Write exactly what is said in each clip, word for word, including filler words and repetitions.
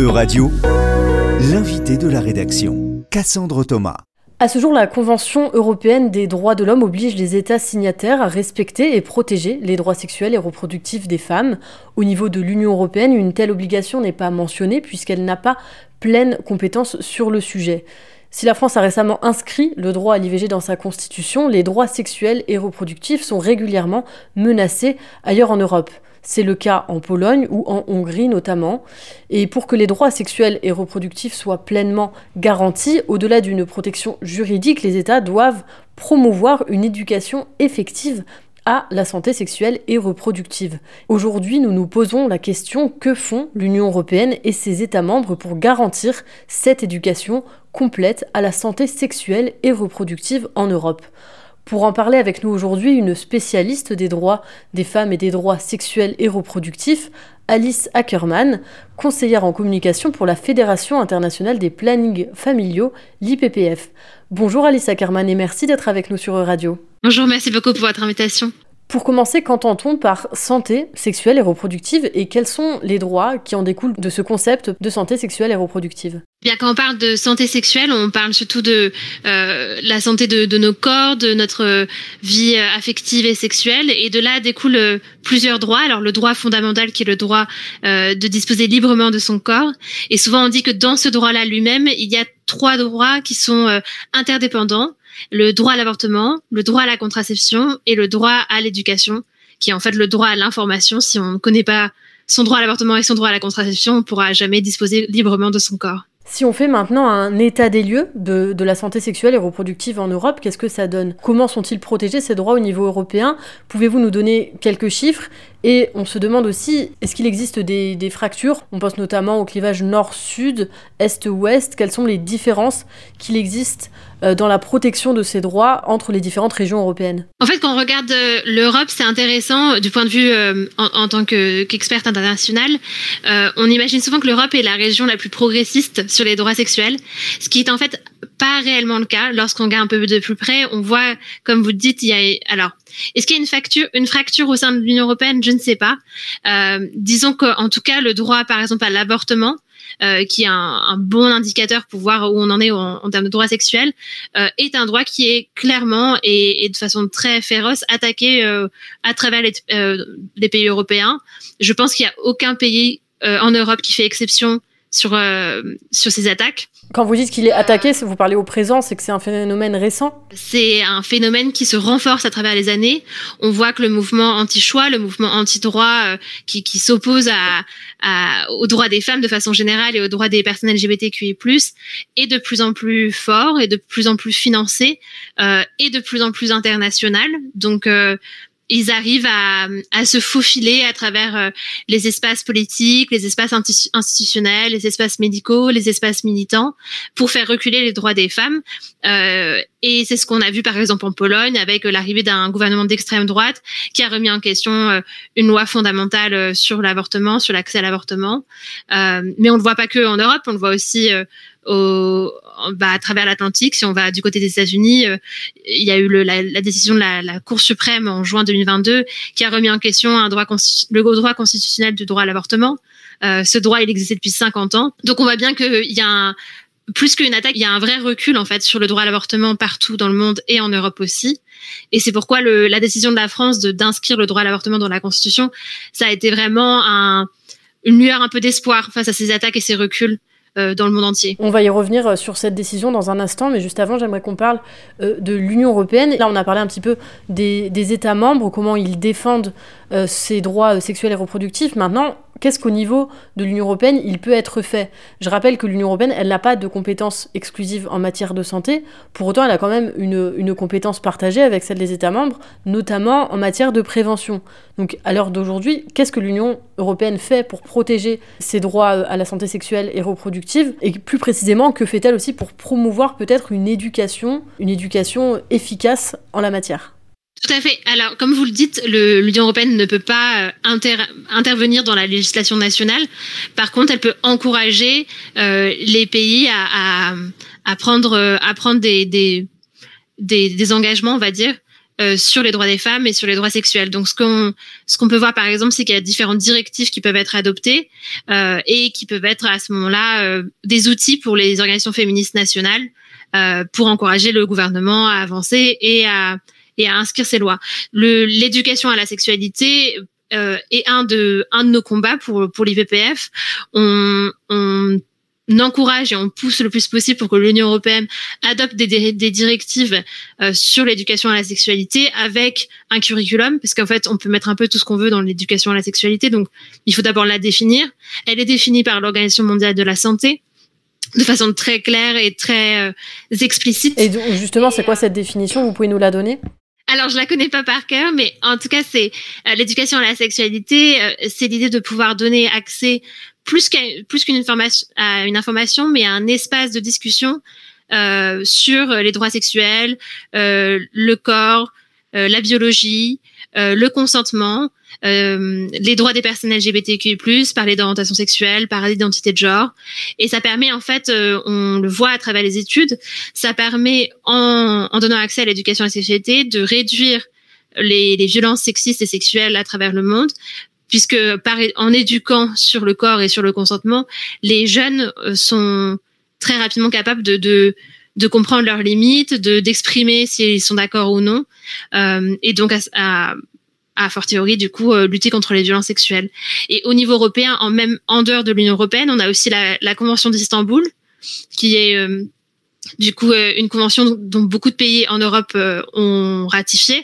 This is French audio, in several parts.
Euradio, l'invité de la rédaction, Cassandre Thomas. À ce jour, la Convention européenne des droits de l'homme oblige les États signataires à respecter et protéger les droits sexuels et reproductifs des femmes. Au niveau de l'Union européenne, une telle obligation n'est pas mentionnée puisqu'elle n'a pas pleine compétence sur le sujet. Si la France a récemment inscrit le droit à l'I V G dans sa constitution, les droits sexuels et reproductifs sont régulièrement menacés ailleurs en Europe. C'est le cas en Pologne ou en Hongrie notamment. Et pour que les droits sexuels et reproductifs soient pleinement garantis, au-delà d'une protection juridique, les États doivent promouvoir une éducation effective à la santé sexuelle et reproductive. Aujourd'hui, nous nous posons la question: que font l'Union européenne et ses États membres pour garantir cette éducation complète à la santé sexuelle et reproductive en Europe ? Pour en parler avec nous aujourd'hui, une spécialiste des droits des femmes et des droits sexuels et reproductifs, Alice Ackerman, conseillère en communication pour la Fédération internationale des plannings familiaux, l'I P P F. Bonjour Alice Ackerman et merci d'être avec nous sur Euradio. Bonjour, merci beaucoup pour votre invitation. Pour commencer, qu'entend-on par santé sexuelle et reproductive et quels sont les droits qui en découlent de ce concept de santé sexuelle et reproductive ? Bien, quand on parle de santé sexuelle, on parle surtout de euh, la santé de, de nos corps, de notre vie affective et sexuelle, et de là découlent euh, plusieurs droits. Alors le droit fondamental qui est le droit euh, de disposer librement de son corps, et souvent on dit que dans ce droit-là lui-même, il y a trois droits qui sont euh, interdépendants. Le droit à l'avortement, le droit à la contraception et le droit à l'éducation, qui est en fait le droit à l'information. Si on ne connaît pas son droit à l'avortement et son droit à la contraception, on ne pourra jamais disposer librement de son corps. Si on fait maintenant un état des lieux de, de la santé sexuelle et reproductive en Europe, qu'est-ce que ça donne ? Comment sont-ils protégés ces droits au niveau européen ? Pouvez-vous nous donner quelques chiffres ? Et on se demande aussi, est-ce qu'il existe des, des fractures ? On pense notamment au clivage nord-sud, est-ouest. Quelles sont les différences qu'il existe euh, dans la protection de ces droits entre les différentes régions européennes ? En fait, quand on regarde euh, l'Europe, c'est intéressant du point de vue euh, en, en tant que, qu'experte internationale. Euh, on imagine souvent que l'Europe est la région la plus progressiste sur les droits sexuels, ce qui est en fait pas réellement le cas. Lorsqu'on regarde un peu de plus près, on voit, comme vous le dites, il y a... Alors, est-ce qu'il y a une fracture, une fracture au sein de l'Union européenne ? Je ne sais pas. Euh, disons qu'en tout cas, le droit, par exemple, à l'avortement, euh, qui est un, un bon indicateur pour voir où on en est en, en termes de droits sexuels, euh, est un droit qui est clairement et, et de façon très féroce attaqué euh, à travers les, euh, les pays européens. Je pense qu'il n'y a aucun pays euh, en Europe qui fait exception sur euh, sur ces attaques. Quand vous dites qu'il est attaqué, vous parlez au présent, c'est que c'est un phénomène récent ? C'est un phénomène qui se renforce à travers les années. On voit que le mouvement anti-choix, le mouvement anti-droit euh, qui, qui s'oppose à, à, aux droits des femmes de façon générale et aux droits des personnes L G B T Q I plus, est de plus en plus fort et de plus en plus financé euh, et de plus en plus international. Donc, euh, ils arrivent à, à se faufiler à travers euh, les espaces politiques, les espaces institutionnels, les espaces médicaux, les espaces militants, pour faire reculer les droits des femmes. Euh, et c'est ce qu'on a vu par exemple en Pologne avec l'arrivée d'un gouvernement d'extrême droite qui a remis en question euh, une loi fondamentale sur l'avortement, sur l'accès à l'avortement. Euh, mais on ne le voit pas que en Europe, on le voit aussi euh, Au, bah, à travers l'Atlantique. Si on va du côté des États-Unis, euh, il y a eu le, la, la décision de la, la Cour suprême en juin deux mille vingt-deux qui a remis en question un droit constitu- le droit constitutionnel du droit à l'avortement. Euh, ce droit, il existait depuis cinquante ans. Donc on voit bien qu'il y a un, plus qu'une attaque, il y a un vrai recul en fait sur le droit à l'avortement partout dans le monde et en Europe aussi. Et c'est pourquoi le, la décision de la France de, d'inscrire le droit à l'avortement dans la Constitution, ça a été vraiment un, une lueur un peu d'espoir face à ces attaques et ces reculs Euh, dans le monde entier. On va y revenir sur cette décision dans un instant, mais juste avant, j'aimerais qu'on parle euh, de l'Union européenne. Là, on a parlé un petit peu des, des États membres, comment ils défendent euh, ces droits euh, sexuels et reproductifs. Maintenant, qu'est-ce qu'au niveau de l'Union européenne, il peut être fait ? Je rappelle que l'Union européenne, elle n'a pas de compétences exclusives en matière de santé. Pour autant, elle a quand même une, une compétence partagée avec celle des États membres, notamment en matière de prévention. Donc, à l'heure d'aujourd'hui, qu'est-ce que l'Union européenne fait pour protéger ses droits à la santé sexuelle et reproductive ? Et plus précisément, que fait-elle aussi pour promouvoir peut-être une éducation, une éducation efficace en la matière ? Tout à fait. Alors, comme vous le dites, le, l'Union européenne ne peut pas inter, intervenir dans la législation nationale. Par contre, elle peut encourager euh, les pays à, à, à prendre, à prendre des, des, des, des engagements, on va dire, euh, sur les droits des femmes et sur les droits sexuels. Donc, ce qu'on ce qu'on peut voir, par exemple, c'est qu'il y a différentes directives qui peuvent être adoptées euh, et qui peuvent être à ce moment-là euh, des outils pour les organisations féministes nationales euh, pour encourager le gouvernement à avancer et à et à inscrire ces lois. Le, l'éducation à la sexualité euh, est un de un de nos combats pour pour l'I V P F. On on On encourage et on pousse le plus possible pour que l'Union européenne adopte des, des, des directives euh, sur l'éducation à la sexualité avec un curriculum, parce qu'en fait, on peut mettre un peu tout ce qu'on veut dans l'éducation à la sexualité, donc il faut d'abord la définir. Elle est définie par l'Organisation mondiale de la santé de façon très claire et très euh, explicite. Et donc, justement, c'est quoi cette définition? Vous pouvez nous la donner? Alors, je la connais pas par cœur, mais en tout cas, c'est euh, l'éducation à la sexualité, euh, c'est l'idée de pouvoir donner accès plus qu'à plus qu'une information à une information, mais à un espace de discussion euh, sur les droits sexuels, euh, le corps, euh, la biologie, euh, le consentement, euh, les droits des personnes L G B T Q plus, parler d'orientation sexuelle, parler d'identité de genre, et ça permet en fait, euh, on le voit à travers les études, ça permet en, en donnant accès à l'éducation à la sexualité de réduire les, les violences sexistes et sexuelles à travers le monde, puisque par, en éduquant sur le corps et sur le consentement, les jeunes sont très rapidement capables de, de, de comprendre leurs limites, de, d'exprimer s'ils sont d'accord ou non, euh, et donc à, à, à fortiori, du coup, euh, lutter contre les violences sexuelles. Et au niveau européen, en même en dehors de l'Union européenne, on a aussi la, la Convention d'Istanbul, qui est euh, du coup euh, une convention dont beaucoup de pays en Europe euh, ont ratifié.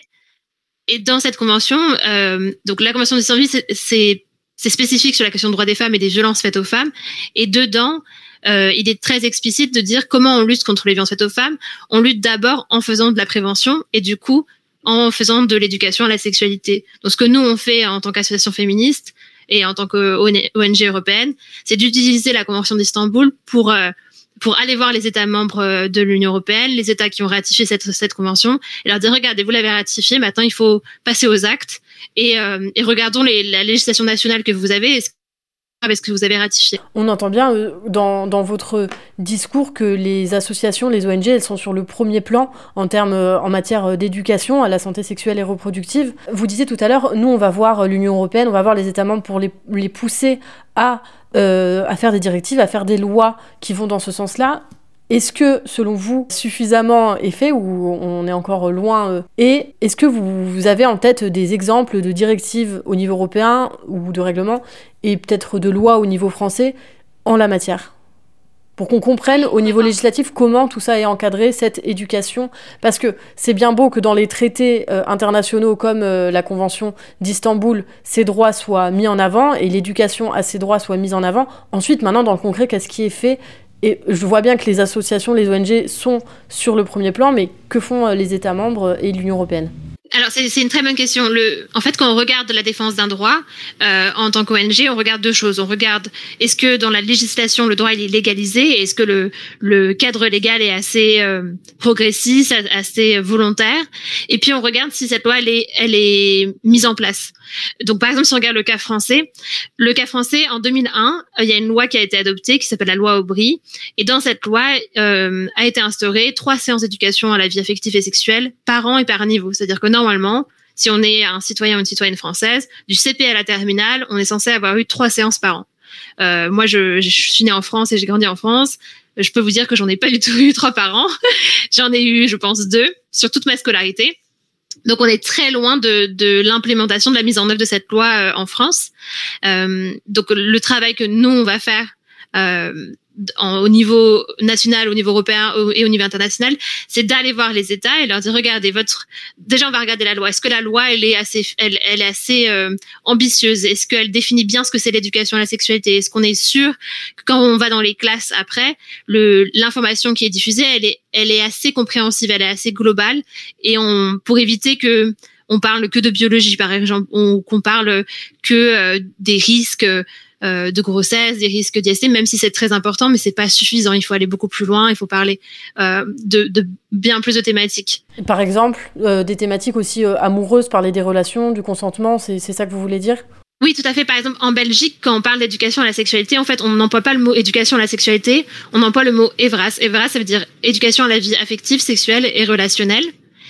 Et dans cette convention, euh, donc la convention d'Istanbul, c'est, c'est, c'est spécifique sur la question des droits des femmes et des violences faites aux femmes. Et dedans, euh, il est très explicite de dire comment on lutte contre les violences faites aux femmes. On lutte d'abord en faisant de la prévention et du coup en faisant de l'éducation à la sexualité. Donc ce que nous on fait en tant qu'association féministe et en tant que O N G européenne, c'est d'utiliser la convention d'Istanbul pour euh, pour aller voir les États membres de l'Union européenne, les États qui ont ratifié cette, cette convention, et leur dire, regardez, vous l'avez ratifiée, maintenant il faut passer aux actes, et, euh, et regardons les, la législation nationale que vous avez, est-ce que vous avez ratifié. On entend bien euh, dans, dans votre discours que les associations, les O N G, elles sont sur le premier plan en termes, euh, en matière d'éducation à la santé sexuelle et reproductive. Vous disiez tout à l'heure, nous on va voir l'Union européenne, on va voir les États membres pour les, les pousser à Euh, à faire des directives, à faire des lois qui vont dans ce sens-là. Est-ce que, selon vous, suffisamment est fait ou on est encore loin euh, Et est-ce que vous, vous avez en tête des exemples de directives au niveau européen ou de règlements et peut-être de lois au niveau français en la matière ? Pour qu'on comprenne au niveau législatif comment tout ça est encadré, cette éducation. Parce que c'est bien beau que dans les traités euh, internationaux comme euh, la Convention d'Istanbul, ces droits soient mis en avant et l'éducation à ces droits soit mise en avant. Ensuite, maintenant, dans le concret, qu'est-ce qui est fait ? Et je vois bien que les associations, les O N G sont sur le premier plan, mais que font euh, les États membres et l'Union européenne ? Alors, c'est, c'est une très bonne question. Le, en fait, quand on regarde la défense d'un droit, euh, en tant qu'O N G, on regarde deux choses. On regarde, est-ce que dans la législation, le droit il est légalisé? Est-ce que le, le cadre légal est assez euh, progressiste, assez volontaire? Et puis, on regarde si cette loi, elle est, elle est mise en place. Donc, par exemple, si on regarde le cas français, le cas français, en deux mille un, euh, il y a une loi qui a été adoptée qui s'appelle la loi Aubry. Et dans cette loi, euh, a été instaurée trois séances d'éducation à la vie affective et sexuelle par an et par niveau. C'est-à-dire que normalement, si on est un citoyen ou une citoyenne française, du C P à la terminale, on est censé avoir eu trois séances par an. Euh, moi, je, je suis née en France et j'ai grandi en France. Je peux vous dire que j'en ai pas du tout eu trois par an. J'en ai eu, je pense, deux sur toute ma scolarité. Donc, on est très loin de, de l'implémentation, de la mise en œuvre de cette loi euh, en France. Euh, donc, le travail que nous, on va faire euh, en, au niveau national, au niveau européen et au niveau international, c'est d'aller voir les États et leur dire, regardez, votre... déjà, on va regarder la loi. Est-ce que la loi, elle est assez, elle, elle est assez euh, ambitieuse? Est-ce qu'elle définit bien ce que c'est l'éducation à la sexualité? Est-ce qu'on est sûr que quand on va dans les classes après, le, l'information qui est diffusée, elle est, elle est assez compréhensive, elle est assez globale, et on, pour éviter que on parle que de biologie, par exemple, on, qu'on parle que euh, des risques Euh, de grossesse, des risques d'I S T, même si c'est très important, mais c'est pas suffisant. Il faut aller beaucoup plus loin. Il faut parler euh, de, de bien plus de thématiques. Par exemple, euh, des thématiques aussi euh, amoureuses, parler des relations, du consentement, c'est, c'est ça que vous voulez dire ? Oui, tout à fait. Par exemple, en Belgique, quand on parle d'éducation à la sexualité, en fait, on n'emploie pas le mot éducation à la sexualité, on emploie le mot EVRAS. EVRAS, ça veut dire éducation à la vie affective, sexuelle et relationnelle.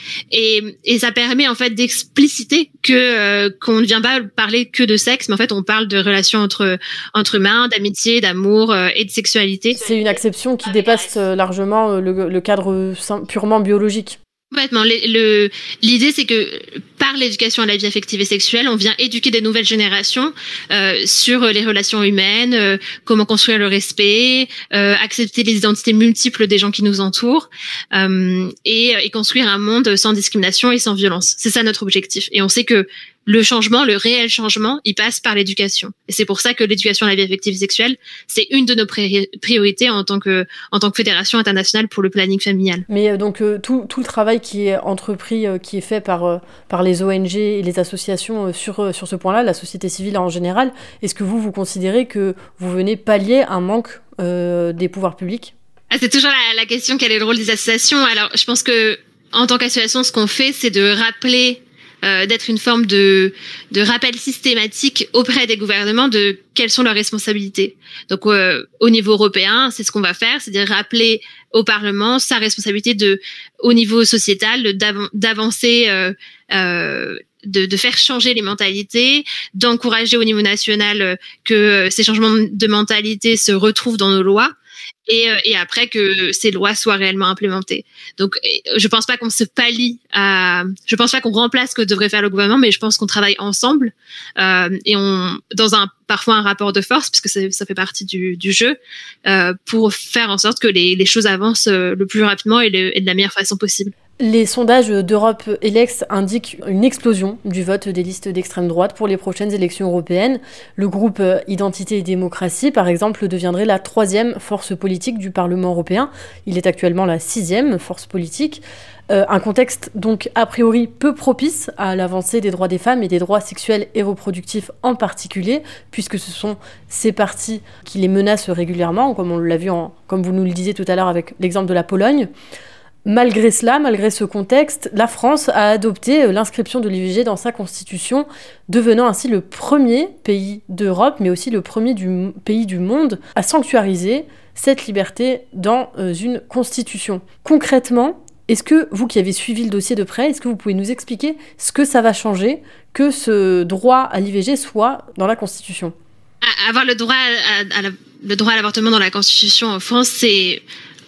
Et, et ça permet en fait d'expliciter que euh, qu'on ne vient pas parler que de sexe, mais en fait on parle de relations entre entre humains, d'amitié, d'amour euh, et de sexualité. C'est une acception qui dépasse euh, largement euh, le, le cadre purement biologique. Complètement. Le, le, l'idée, c'est que par l'éducation à la vie affective et sexuelle, on vient éduquer des nouvelles générations euh, sur les relations humaines, euh, comment construire le respect, euh, accepter les identités multiples des gens qui nous entourent euh, et, et construire un monde sans discrimination et sans violence. C'est ça notre objectif. Et on sait que le changement, le réel changement, il passe par l'éducation. Et c'est pour ça que l'éducation à la vie affective et sexuelle, c'est une de nos priorités en tant que, en tant que fédération internationale pour le planning familial. Mais donc, euh, tout, tout le travail qui est entrepris, euh, qui est fait par, euh, par les O N G et les associations euh, sur, euh, sur ce point-là, la société civile en général, est-ce que vous, vous considérez que vous venez pallier un manque euh, des pouvoirs publics ? Ah, c'est toujours la, la question, quel est le rôle des associations ? Alors, je pense que en tant qu'association, ce qu'on fait, c'est de rappeler Euh, d'être une forme de, de rappel systématique auprès des gouvernements de quelles sont leurs responsabilités. Donc, euh, au niveau européen, c'est ce qu'on va faire, c'est-à-dire rappeler au Parlement sa responsabilité de, au niveau sociétal, de, d'av- d'avancer, euh, euh, de, de faire changer les mentalités, d'encourager au niveau national euh, que ces changements de mentalité se retrouvent dans nos lois. Et, et après que ces lois soient réellement implémentées. Donc, je pense pas qu'on se pallie à, je pense pas qu'on remplace ce que devrait faire le gouvernement, mais je pense qu'on travaille ensemble euh, et on, dans un parfois un rapport de force, puisque ça, ça fait partie du, du jeu, euh, pour faire en sorte que les, les choses avancent le plus rapidement et, le, et de la meilleure façon possible. Les sondages d'Europe Elex indiquent une explosion du vote des listes d'extrême droite pour les prochaines élections européennes. Le groupe Identité et Démocratie, par exemple, deviendrait la troisième force politique du Parlement européen. Il est actuellement la sixième force politique. Euh, un contexte donc a priori peu propice à l'avancée des droits des femmes et des droits sexuels et reproductifs en particulier, puisque ce sont ces partis qui les menacent régulièrement, comme on l'a vu, en, comme vous nous le disiez tout à l'heure avec l'exemple de la Pologne. Malgré cela, malgré ce contexte, la France a adopté l'inscription de l'I V G dans sa constitution, devenant ainsi le premier pays d'Europe, mais aussi le premier du, pays du monde à sanctuariser cette liberté dans une constitution. Concrètement, est-ce que vous qui avez suivi le dossier de près, est-ce que vous pouvez nous expliquer ce que ça va changer que ce droit à l'I V G soit dans la constitution ? Avoir le droit à, à la, le droit à l'avortement dans la constitution en France, c'est...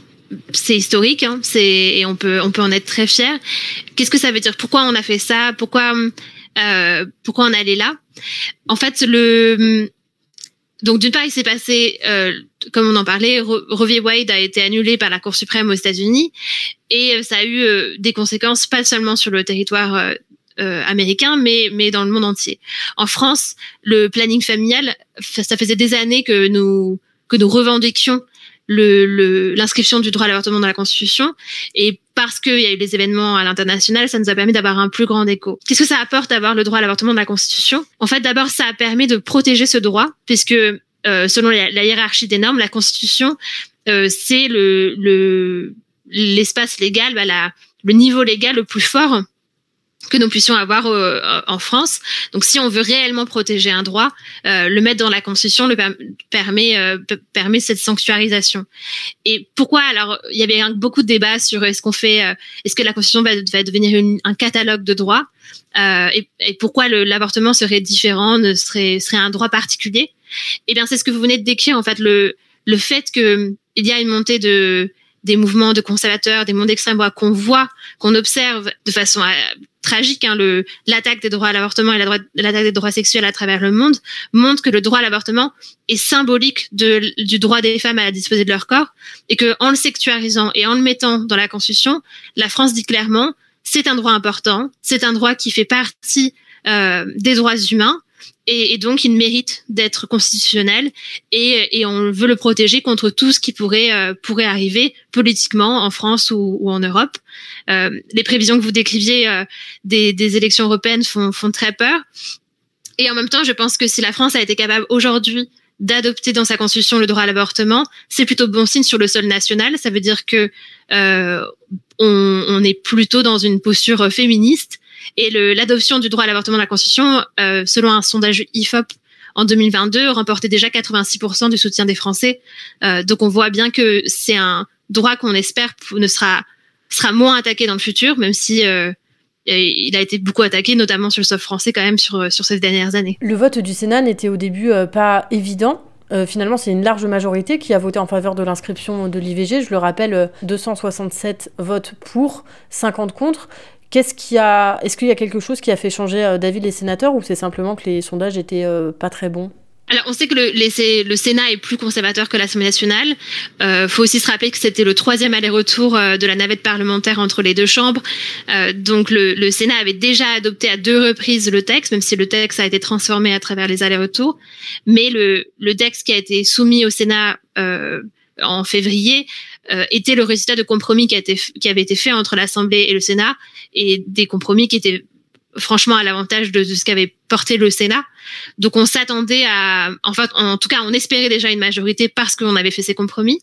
c'est historique, hein, c'est, et on peut, on peut en être très fier. Qu'est-ce que ça veut dire ? Pourquoi on a fait ça ? Pourquoi, euh, pourquoi on allait là ? En fait, le, donc d'une part, il s'est passé, euh, comme on en parlait, Roe v. Wade a été annulé par la Cour suprême aux États-Unis, et ça a eu euh, des conséquences pas seulement sur le territoire euh, euh, américain, mais mais dans le monde entier. En France, le planning familial, ça faisait des années que nous que nous revendiquions Le, le, l'inscription du droit à l'avortement dans la Constitution, et parce qu'il y a eu des événements à l'international, ça nous a permis d'avoir un plus grand écho. Qu'est-ce que ça apporte d'avoir le droit à l'avortement dans la Constitution ? En fait, d'abord, ça a permis de protéger ce droit, puisque euh, selon la, la hiérarchie des normes, la Constitution, euh, c'est le, le, l'espace légal, bah, la, le niveau légal le plus fort que nous puissions avoir euh, en France. Donc, si on veut réellement protéger un droit, euh, le mettre dans la Constitution le per- permet euh, p- permet cette sanctuarisation. Et pourquoi ? Alors, il y avait un, beaucoup de débats sur est-ce qu'on fait, euh, est-ce que la Constitution va, va devenir une, un catalogue de droits, euh, et, et pourquoi le, l'avortement serait différent, ne serait serait un droit particulier ? Eh bien, c'est ce que vous venez de décrire, en fait, le le fait que il y a une montée de des mouvements de conservateurs, des mouvements d'extrême droite qu'on voit, qu'on observe de façon à, tragique, hein, le, l'attaque des droits à l'avortement et la droite, l'attaque des droits sexuels à travers le monde, montre que le droit à l'avortement est symbolique de, du droit des femmes à disposer de leur corps, et que en le sectuarisant et en le mettant dans la Constitution, la France dit clairement, c'est un droit important, c'est un droit qui fait partie euh, des droits humains, et, et donc il mérite d'être constitutionnel, et, et on veut le protéger contre tout ce qui pourrait euh, pourrait arriver politiquement en France ou, ou en Europe. Euh, les prévisions que vous décriviez euh, des, des élections européennes font, font très peur. Et en même temps, je pense que si la France a été capable aujourd'hui d'adopter dans sa constitution le droit à l'avortement, c'est plutôt bon signe sur le sol national. Ça veut dire que euh, on, on est plutôt dans une posture féministe. Et le, l'adoption du droit à l'avortement dans la Constitution, euh, selon un sondage I F O P en deux mille vingt-deux, remportait déjà quatre-vingt-six pour cent du soutien des Français. Euh, donc on voit bien que c'est un droit qu'on espère ne sera sera moins attaqué dans le futur, même si euh, il a été beaucoup attaqué, notamment sur le sol français quand même sur, sur ces dernières années. Le vote du Sénat n'était au début euh, pas évident. Euh, finalement, c'est une large majorité qui a voté en faveur de l'inscription de l'I V G. Je le rappelle, euh, deux cent soixante-sept votes pour, cinquante contre. Qu'est-ce qui a... Est-ce qu'il y a quelque chose qui a fait changer euh, d'avis les sénateurs ou c'est simplement que les sondages étaient euh, pas très bons ? Alors, on sait que le, les, le Sénat est plus conservateur que l'Assemblée nationale. Il euh, faut aussi se rappeler que c'était le troisième aller-retour euh, de la navette parlementaire entre les deux chambres. Euh, donc, le, le Sénat avait déjà adopté à deux reprises le texte, même si le texte a été transformé à travers les allers-retours. Mais le, le texte qui a été soumis au Sénat euh, en février euh, était le résultat de compromis qui, a été, qui avait été fait entre l'Assemblée et le Sénat, et des compromis qui étaient franchement à l'avantage de, de ce qu'avait porté le Sénat. Donc on s'attendait à, en fait, en tout cas, on espérait déjà une majorité parce qu'on avait fait ces compromis.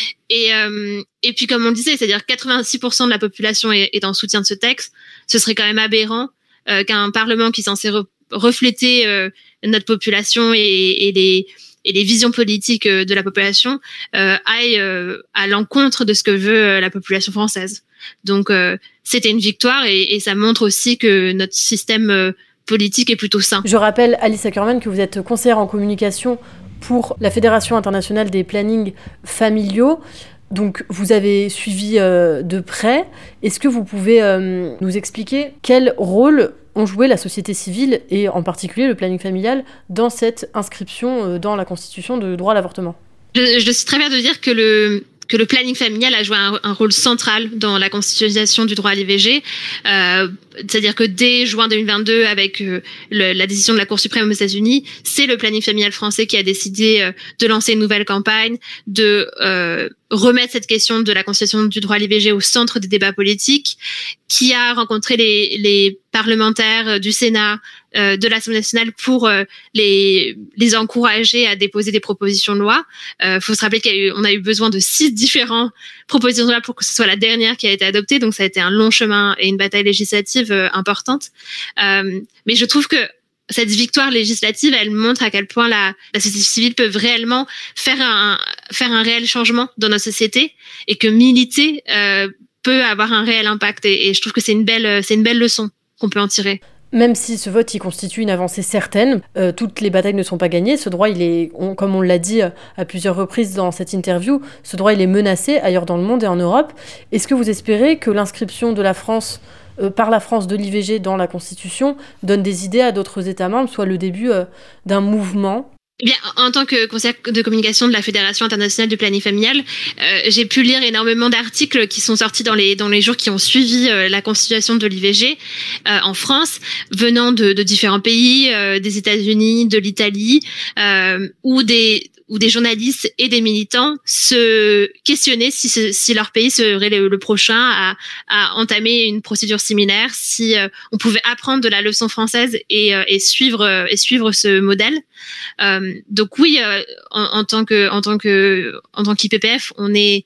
Et euh, et puis comme on le disait, c'est-à-dire quatre-vingt-six pour cent de la population est, est en soutien de ce texte. Ce serait quand même aberrant euh, qu'un Parlement qui est censé re- refléter euh, notre population et, et les et les visions politiques de la population euh, aillent euh, à l'encontre de ce que veut la population française. Donc euh, c'était une victoire et, et ça montre aussi que notre système euh, politique est plutôt sain. Je rappelle, Alice Ackerman, que vous êtes conseillère en communication pour la Fédération internationale des plannings familiaux. Donc vous avez suivi euh, de près. Est-ce que vous pouvez euh, nous expliquer quel rôle ont joué la société civile et en particulier le planning familial dans cette inscription euh, dans la Constitution de droit à l'avortement ? Je, je suis très fière de dire que le que le planning familial a joué un, un rôle central dans la constitutionnalisation du droit à l'I V G. Euh, c'est-à-dire que dès juin deux mille vingt-deux, avec euh, le, la décision de la Cour suprême aux États-Unis, c'est le planning familial français qui a décidé euh, de lancer une nouvelle campagne, de euh, remettre cette question de la constitution du droit à l'I V G au centre des débats politiques, qui a rencontré les, les parlementaires du Sénat, euh, de l'Assemblée nationale pour euh, les, les encourager à déposer des propositions de loi. Euh, faut se rappeler qu'on a, a eu besoin de six différentes propositions de loi pour que ce soit la dernière qui a été adoptée. Donc ça a été un long chemin et une bataille législative euh, importante. Euh, mais je trouve que cette victoire législative, elle montre à quel point la, la société civile peut réellement faire un, faire un réel changement dans notre société et que militer euh, peut avoir un réel impact. Et, et je trouve que c'est une belle, c'est une belle leçon qu'on peut en tirer. Même si ce vote il constitue une avancée certaine, euh, toutes les batailles ne sont pas gagnées. Ce droit, il est, on, comme on l'a dit à plusieurs reprises dans cette interview, ce droit il est menacé ailleurs dans le monde et en Europe. Est-ce que vous espérez que l'inscription de la France euh, par la France de l'I V G dans la Constitution donne des idées à d'autres États membres, soit le début euh, d'un mouvement ? Eh bien, en tant que conseillère de communication de la Fédération internationale du planning familial, euh, j'ai pu lire énormément d'articles qui sont sortis dans les dans les jours qui ont suivi euh, la constitution de l'I V G euh, en France, venant de, de différents pays, euh, des États-Unis, de l'Italie, euh, où des où des journalistes et des militants se questionnaient si, ce, si leur pays serait le, le prochain à, à entamer une procédure similaire, si euh, on pouvait apprendre de la leçon française et, euh, et suivre et suivre ce modèle. Euh, donc oui, euh, en, en tant que en tant que en tant qu'I P P F, on est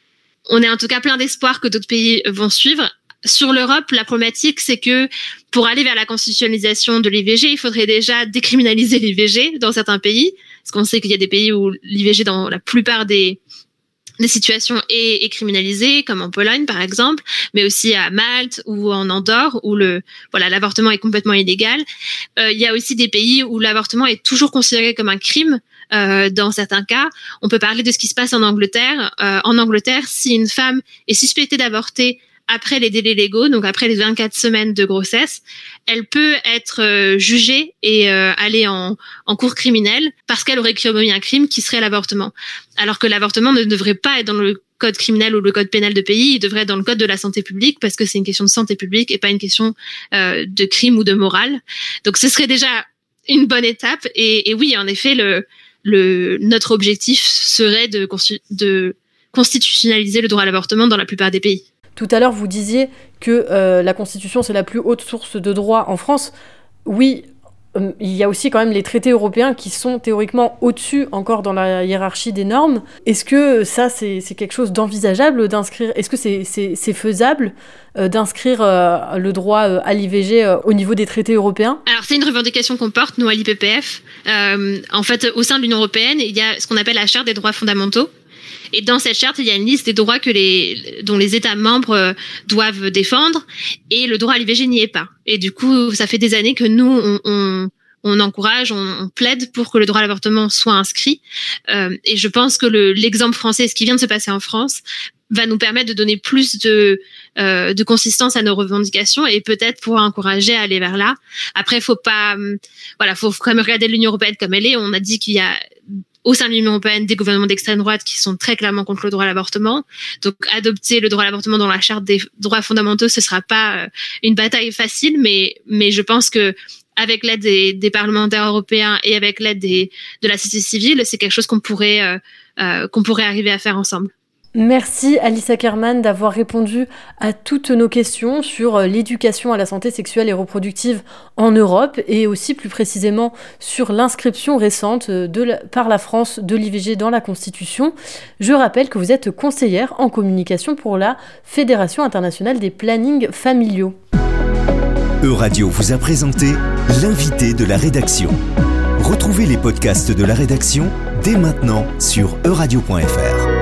on est en tout cas plein d'espoir que d'autres pays vont suivre. Sur l'Europe, la problématique, c'est que pour aller vers la constitutionnalisation de l'I V G, il faudrait déjà décriminaliser l'I V G dans certains pays, parce qu'on sait qu'il y a des pays où l'I V G, dans la plupart des, des situations, est, est criminalisée, comme en Pologne, par exemple, mais aussi à Malte ou en Andorre, où le, voilà, l'avortement est complètement illégal. Euh, il y a aussi des pays où l'avortement est toujours considéré comme un crime. Euh, dans certains cas, on peut parler de ce qui se passe en Angleterre. Euh, en Angleterre, si une femme est suspectée d'avorter après les délais légaux, donc après les vingt-quatre semaines de grossesse, elle peut être euh, jugée et euh, aller en, en cour criminelle parce qu'elle aurait commis un crime qui serait l'avortement. Alors que l'avortement ne devrait pas être dans le code criminel ou le code pénal de pays, il devrait être dans le code de la santé publique parce que c'est une question de santé publique et pas une question euh, de crime ou de morale. Donc ce serait déjà une bonne étape. Et, et oui, en effet, le, le, notre objectif serait de, de constitutionnaliser le droit à l'avortement dans la plupart des pays. Tout à l'heure, vous disiez que euh, la Constitution, c'est la plus haute source de droit en France. Oui, euh, il y a aussi quand même les traités européens qui sont théoriquement au-dessus encore dans la hiérarchie des normes. Est-ce que ça, c'est, c'est quelque chose d'envisageable d'inscrire ? Est-ce que c'est, c'est, c'est faisable euh, d'inscrire euh, le droit euh, à l'I V G euh, au niveau des traités européens ? Alors, c'est une revendication qu'on porte, nous, à l'I P P F. Euh, en fait, au sein de l'Union européenne, il y a ce qu'on appelle la Charte des droits fondamentaux. Et dans cette charte, il y a une liste des droits que les, dont les États membres euh, doivent défendre, et le droit à l'I V G n'y est pas. Et du coup, ça fait des années que nous, on, on, on encourage, on, on plaide pour que le droit à l'avortement soit inscrit. Euh, et je pense que le, l'exemple français, ce qui vient de se passer en France, va nous permettre de donner plus de, euh, de consistance à nos revendications et peut-être pouvoir encourager à aller vers là. Après, faut pas, euh, voilà, faut quand même regarder l'Union européenne comme elle est. On a dit qu'il y a au sein de l'Union européenne des gouvernements d'extrême droite qui sont très clairement contre le droit à l'avortement. Donc, adopter le droit à l'avortement dans la charte des droits fondamentaux, ce sera pas euh, une bataille facile, mais, mais je pense que avec l'aide des, des parlementaires européens et avec l'aide des, de la société civile, c'est quelque chose qu'on pourrait, euh, euh, qu'on pourrait arriver à faire ensemble. Merci Alice Ackerman d'avoir répondu à toutes nos questions sur l'éducation à la santé sexuelle et reproductive en Europe et aussi plus précisément sur l'inscription récente de la, par la France de l'I V G dans la Constitution. Je rappelle que vous êtes conseillère en communication pour la Fédération internationale des plannings familiaux. Euradio vous a présenté l'invité de la rédaction. Retrouvez les podcasts de la rédaction dès maintenant sur euradio point f r.